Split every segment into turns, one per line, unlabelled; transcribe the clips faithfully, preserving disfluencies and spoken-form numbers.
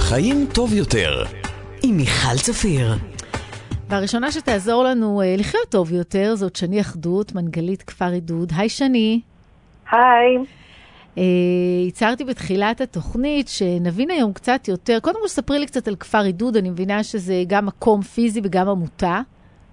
חיים טוב יותר עם מיכל צפיר.
והראשונה שתעזור לנו אה, לחיות טוב יותר זאת שני אחדות, מנגלית כפר עידוד. היי שני.
היי.
אה, הצהרתי בתחילת התוכנית שנבין היום קצת יותר. קודם כל ספרי לי קצת על כפר עידוד, אני מבינה שזה גם מקום פיזי וגם עמותה.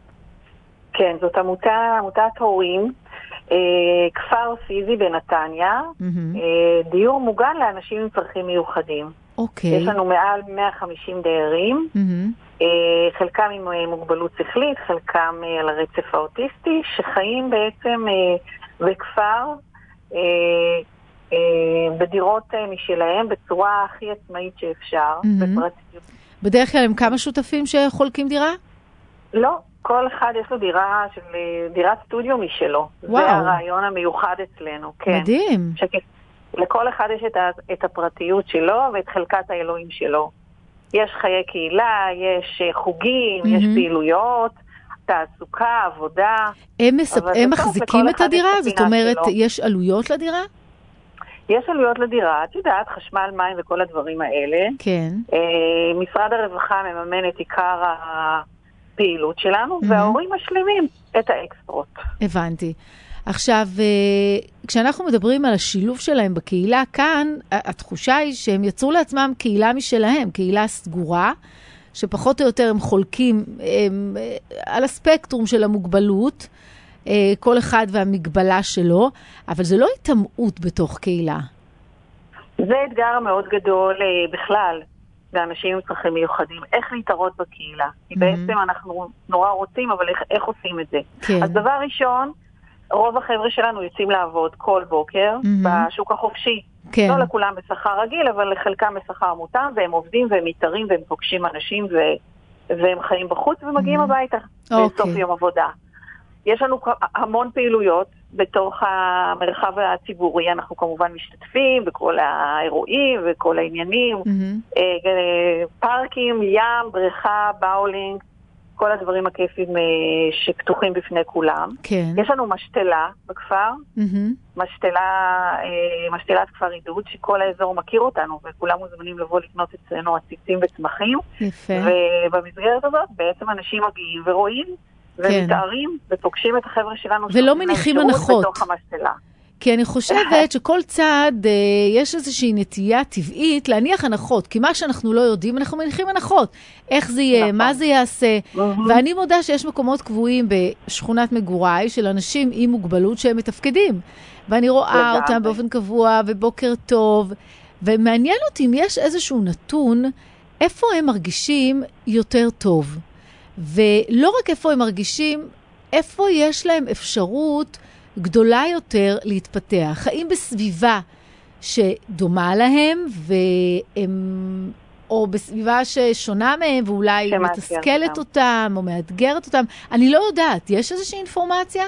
כן, זאת עמותה, עמותת הורים, אה, כפר פיזי בנתניה,
Mm-hmm.
אה, דיור מוגן לאנשים עם צרכים מיוחדים.
אוקיי.
יש לנו מעל מאה וחמישים דיירים,
Mm-hmm.
אה, חלקם עם אה, מוגבלות שכלית, חלקם אה, על הרצף האוטיסטי, שחיים בעצם אה, בכפר, אה, אה, בדירות אה, משלהם, בצורה הכי עצמאית שאפשר.
Mm-hmm.
בפרטיות.
בדרך כלל הם כמה שותפים שחולקים דירה?
לא, כל אחד יש לו דירה של דירת סטודיו משלו.
וואו.
זה הרעיון המיוחד אצלנו, כן.
מדהים.
שכ... לכל אחד יש את, ה... את הפרטיות שלו ואת חלקת האלוהים שלו. יש חיי קהילה, יש חוגים, mm-hmm. יש פעילויות, תעסוקה, עבודה.
הם, מספ... הם מחזיקים את הדירה? זאת אומרת,
שלו.
יש עלויות לדירה?
יש עלויות לדירה, את יודעת, חשמל, מים וכל הדברים האלה.
כן.
אה, משרד הרווחה מממן את עיקר הפעילות שלנו, mm-hmm. וההורים משלימים את האקסטרות.
הבנתי. עכשיו, כשאנחנו מדברים על השילוב שלהם בקהילה, כאן התחושה היא שהם יצרו לעצמם קהילה משלהם, קהילה סגורה, שפחות או יותר הם חולקים הם, על הספקטרום של המוגבלות, כל אחד והמגבלה שלו, אבל זה לא התאמעות בתוך קהילה.
זה אתגר מאוד גדול בכלל, לאנשים עם צרכים מיוחדים, איך להתערות בקהילה. כי mm-hmm. בעצם אנחנו נורא רוצים, אבל איך, איך עושים את זה? כן. אז דבר ראשון, רוב החבר'ה שלנו יוצאים לעבוד כל בוקר mm-hmm. בשוק החופשי. כן. לא לכולם בשכר רגיל, אבל לחלקם בשכר מותאם, והם עובדים והם מתארים והם פוגשים אנשים ו... והם חיים בחוץ ומגיעים mm-hmm. הביתה okay. בסוף יום עבודה. יש לנו המון פעילויות בתוך המרחב הציבורי, אנחנו כמובן משתתפים בכל האירועים וכל העניינים, mm-hmm. פארקים, ים, בריכה, באולינג, כל הדברים הכיפים שפתוחים בפני כולם. כן. יש לנו משתלה בכפר, mm-hmm. משתלה, משתלת כפר עידוד, שכל האזור מכיר אותנו, וכולם מוזמנים לבוא לקנות אצלנו עציצים וצמחים. יפה. ובמסגרת הזאת בעצם אנשים מגיעים ורואים, ומתארים ופוגשים את החבר'ה שלנו.
ולא מניחים הנחות.
בתוך המשתלה.
כי אני חושבת שכל צעד יש איזושהי נטייה טבעית להניח הנחות, כי מה שאנחנו לא יודעים, אנחנו מניחים הנחות. איך זה יהיה, מה זה יעשה. ואני מודה שיש מקומות קבועים בשכונת מגוריי של אנשים עם מוגבלות שהם מתפקדים. ואני רואה אותם באופן קבוע ובוקר טוב. ומעניין אותי אם יש איזשהו נתון, איפה הם מרגישים יותר טוב. ולא רק איפה הם מרגישים, איפה יש להם אפשרות גדולה יותר להתפתח. האם בסביבה שדומה להם, והם, או בסביבה ששונה מהם, ואולי מתסכלת אותם, או מאתגרת אותם. אני לא יודעת, יש איזושהי אינפורמציה?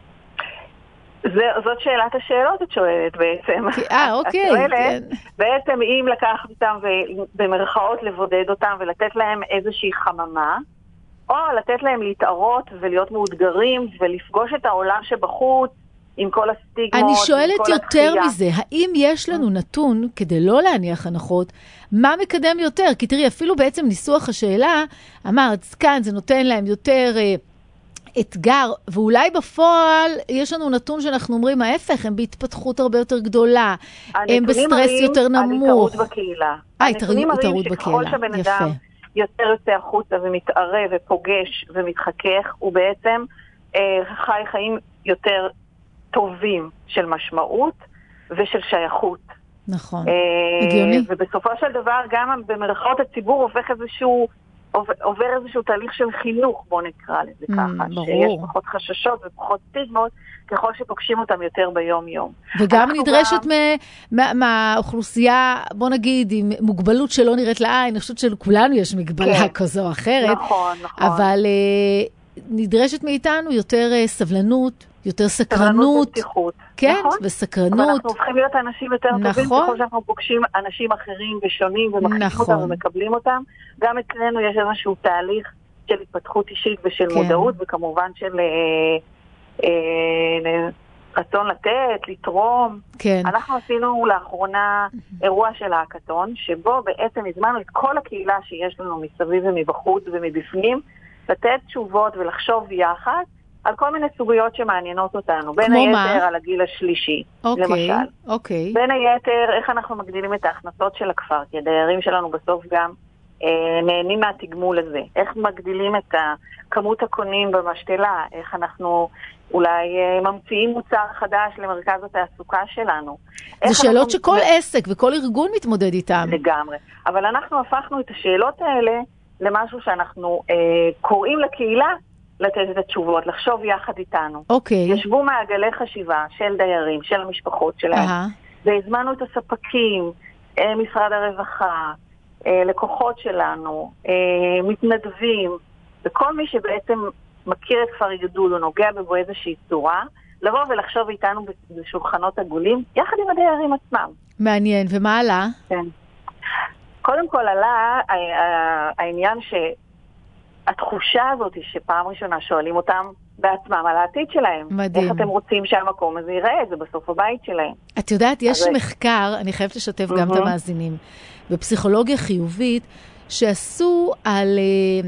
זה, זאת שאלת השאלות, את שואלת בעצם.
אה, אוקיי.
שואלת, כן. בעצם אם לקחת אותם ובמרכאות לבודד אותם ולתת להם איזושהי חממה, או לתת להם להתערות ולהיות מאותגרים ולפגוש את העולם שבחוץ עם כל הסטיגמות.
אני שואלת יותר מזה, האם יש לנו נתון, כדי לא להניח הנחות, מה מקדם יותר? כי תראי, אפילו בעצם ניסוח השאלה, אמרת, כאן זה נותן להם יותר אה, אתגר, ואולי בפועל יש לנו נתון שאנחנו אומרים, ההפך, הם בהתפתחות הרבה יותר גדולה, הם בסטרס יותר נמוך.
הנתונים בקהילה.
אה, הנתונים מראים
שככל שבן אדם יותר יוצא החוצה ומתערה ופוגש ומתחכך, הוא בעצם אה, חי חיים יותר טובים של משמעות ושל שייכות.
נכון,
אה,
הגיוני.
ובסופו של דבר גם במרכאות הציבור הופך איזשהו, עובר, עובר איזשהו תהליך של חינוך, בוא נקרא לזה ככה,
mm, ברור.
שיש פחות חששות ופחות סטיגמות, ככל שפוגשים אותם יותר ביום יום.
וגם נדרשת גם... מהאוכלוסייה, בוא נגיד, עם מוגבלות שלא נראית לעין, אני חושבת שלכולנו יש מגבלה כן. כזו או אחרת.
נכון, נכון.
אבל uh, נדרשת מאיתנו יותר uh, סבלנות, יותר סקרנות.
סבלנות ופתיחות.
כן,
נכון?
וסקרנות.
אבל אנחנו הופכים להיות אנשים יותר
נכון.
טובים, ככל שאנחנו פוגשים אנשים אחרים ושונים, ומחליפים נכון. אותם ומקבלים אותם. גם אצלנו יש איזשהו תהליך של התפתחות אישית ושל כן. מודעות, וכמובן של... אה, אה, רצון לתת, לתרום.
כן.
אנחנו עשינו לאחרונה אירוע של ההקטון, שבו בעצם הזמנו את כל הקהילה שיש לנו מסביב ומבחוץ ומבפנים, לתת תשובות ולחשוב יחד על כל מיני סוגיות שמעניינות אותנו. בין היתר מה? על הגיל השלישי,
אוקיי,
למשל.
אוקיי.
בין היתר, איך אנחנו מגדילים את ההכנסות של הכפר, כי הדיירים שלנו בסוף גם אה, נהנים מהתגמול הזה. איך מגדילים את כמות הקונים במשתלה, איך אנחנו אולי אה, ממציאים מוצר חדש למרכז התעסוקה שלנו.
זה שאלות אנחנו... שכל עסק וכל ארגון מתמודד איתם.
לגמרי. אבל אנחנו הפכנו את השאלות האלה למשהו שאנחנו אה, קוראים לקהילה, לתת את התשובות, לחשוב יחד איתנו.
אוקיי.
ישבו מעגלי חשיבה של דיירים, של המשפחות שלהם, uh-huh. והזמנו את הספקים, משרד הרווחה, לקוחות שלנו, מתנדבים, וכל מי שבעצם מכיר את כפר יגדול או נוגע בו איזושהי צורה, לבוא ולחשוב איתנו בשולחנות עגולים, יחד עם הדיירים עצמם.
מעניין, ומה עלה? כן.
קודם כל עלה העניין ש... התחושה הזאת היא שפעם ראשונה שואלים אותם בעצמם על העתיד שלהם. מדהים. איך אתם רוצים שהמקום הזה ייראה? זה בסוף הבית שלהם.
את יודעת, יש אז... מחקר, אני חייבת לשתף mm-hmm. גם את המאזינים, בפסיכולוגיה חיובית, שעשו על...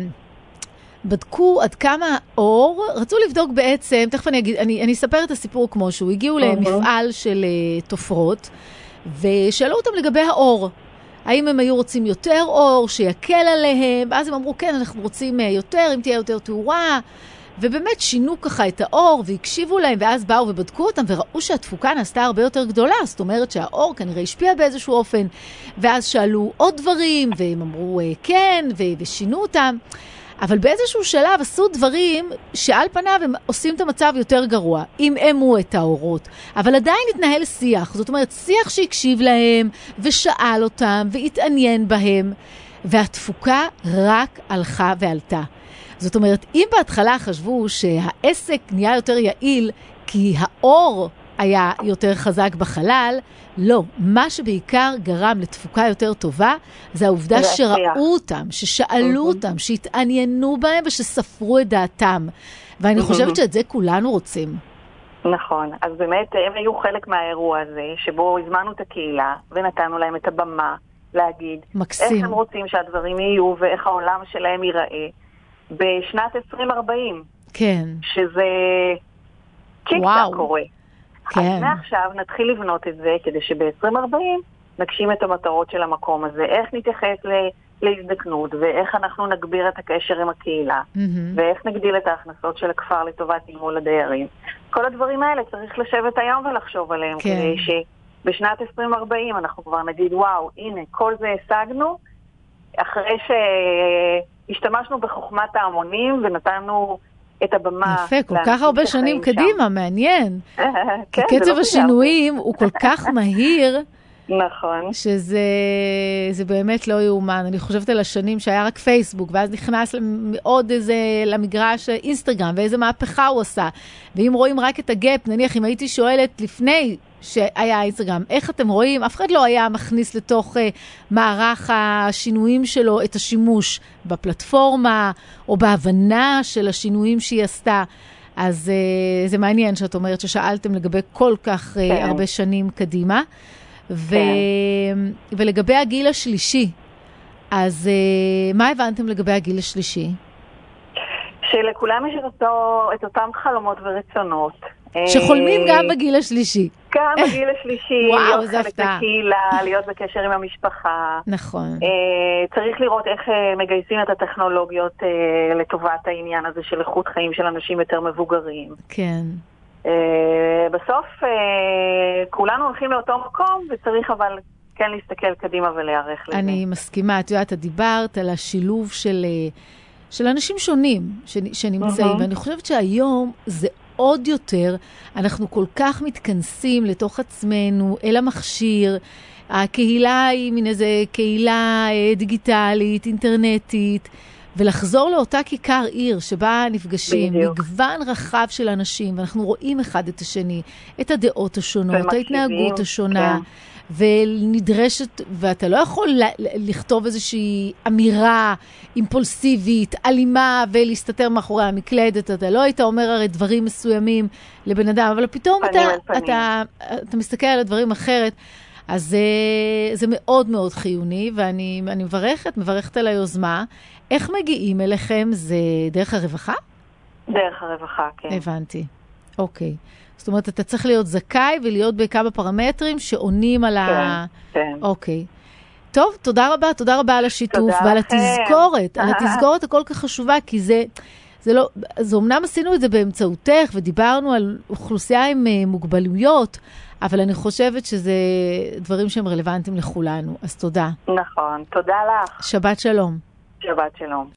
בדקו עד כמה האור, רצו לבדוק בעצם, תכף אני אגיד, אני, אני אספר את הסיפור כמו שהוא, הגיעו mm-hmm. למפעל של uh, תופרות, ושאלו אותם לגבי האור. האם הם היו רוצים יותר אור, שיקל עליהם, ואז הם אמרו, כן, אנחנו רוצים יותר, אם תהיה יותר תאורה, ובאמת שינו ככה את האור, והקשיבו להם, ואז באו ובדקו אותם, וראו שהתפוקה נעשתה הרבה יותר גדולה, זאת אומרת שהאור כנראה השפיע באיזשהו אופן, ואז שאלו עוד דברים, והם אמרו, כן, ושינו אותם, אבל באיזשהו שלב עשו דברים שעל פניו הם עושים את המצב יותר גרוע, אם אמו את האורות. אבל עדיין התנהל שיח, זאת אומרת, שיח שהקשיב להם ושאל אותם והתעניין בהם, והתפוקה רק הלכה ועלתה. זאת אומרת, אם בהתחלה חשבו שהעסק נהיה יותר יעיל כי האור היה יותר חזק בחלל, לא. מה שבעיקר גרם לתפוקה יותר טובה, זה העובדה שראו אותם, ששאלו אותם, שהתעניינו בהם ושספרו את דעתם. ואני חושבת שאת זה כולנו רוצים.
נכון. אז באמת הם היו חלק מהאירוע הזה, שבו הזמנו את הקהילה ונתנו להם את הבמה להגיד מקסים. איך הם רוצים שהדברים יהיו ואיך העולם שלהם ייראה בשנת עשרים ארבעים.
כן.
שזה קיקטה קורה. כן. אז מעכשיו נתחיל לבנות את זה כדי שב-עשרים ארבעים נגשים את המטרות של המקום הזה, איך נתייחס להזדקנות ואיך אנחנו נגביר את הקשר עם הקהילה mm-hmm. ואיך נגדיל את ההכנסות של הכפר לטובת תגמול הדיירים. כל הדברים האלה צריך לשבת היום ולחשוב עליהם כן. כדי שבשנת עשרים ארבעים אנחנו כבר נגיד וואו, הנה, כל זה השגנו אחרי שהשתמשנו בחוכמת ההמונים ונתנו את הבמה.
יפה, כל כך הרבה שנים קדימה, מעניין. כי קצב השינויים הוא כל כך מהיר,
נכון.
שזה באמת לא יאומן. אני חושבת על השנים שהיה רק פייסבוק, ואז נכנס עוד איזה למגרש אינסטגרם, ואיזה מהפכה הוא עשה. ואם רואים רק את הגאפ, נניח אם הייתי שואלת לפני שהיה אינסטגרם, איך אתם רואים? אף אחד לא היה מכניס לתוך uh, מערך השינויים שלו את השימוש בפלטפורמה, או בהבנה של השינויים שהיא עשתה. אז uh, זה מעניין שאת אומרת ששאלתם לגבי כל כך uh, כן. הרבה שנים קדימה. ו... כן. ולגבי הגיל השלישי, אז uh, מה הבנתם לגבי הגיל השלישי?
שלכולם יש את, אותו, את אותם חלומות ורצונות.
שחולמים גם בגיל השלישי.
גם בגיל השלישי,
וואו,
להיות חלק בקהילה, להיות בקשר עם המשפחה.
נכון.
צריך לראות איך מגייסים את הטכנולוגיות לטובת העניין הזה של איכות חיים של אנשים יותר מבוגרים.
כן.
בסוף כולנו הולכים לאותו מקום, וצריך אבל כן להסתכל קדימה ולהיערך לזה.
אני מסכימה, את יודעת, את דיברת על השילוב של, של אנשים שונים שנמצאים, ואני חושבת שהיום זה עוד יותר, אנחנו כל כך מתכנסים לתוך עצמנו, אל המכשיר, הקהילה היא מין איזה קהילה דיגיטלית, אינטרנטית, ולחזור לאותה כיכר עיר שבה נפגשים, בדיוק. מגוון רחב של אנשים, ואנחנו רואים אחד את השני, את הדעות השונות, ההתנהגות השונה, ונדרשת, ואתה לא יכול לכתוב איזושהי אמירה אימפולסיבית, אלימה, ולהסתתר מאחורי המקלדת. אתה לא היית אומר הרי דברים מסוימים לבן אדם, אבל פתאום אתה, אתה, אתה מסתכל על הדברים אחרת. אז זה, זה מאוד מאוד חיוני, ואני אני מברכת, מברכת על היוזמה. איך מגיעים אליכם? זה דרך הרווחה?
דרך הרווחה, כן.
הבנתי. אוקיי. זאת אומרת, אתה צריך להיות זכאי ולהיות בכמה פרמטרים שעונים על ה...
כן, כן.
אוקיי. טוב, תודה רבה, תודה רבה על השיתוף ועל התזכורת, על התזכורת הכל כך חשובה, כי זה, זה לא, אז אמנם עשינו את זה באמצעותך, ודיברנו על אוכלוסייה עם מוגבלויות, אבל אני חושבת שזה דברים שהם רלוונטיים לכולנו, אז תודה.
נכון, תודה לך.
שבת שלום.
שבת שלום.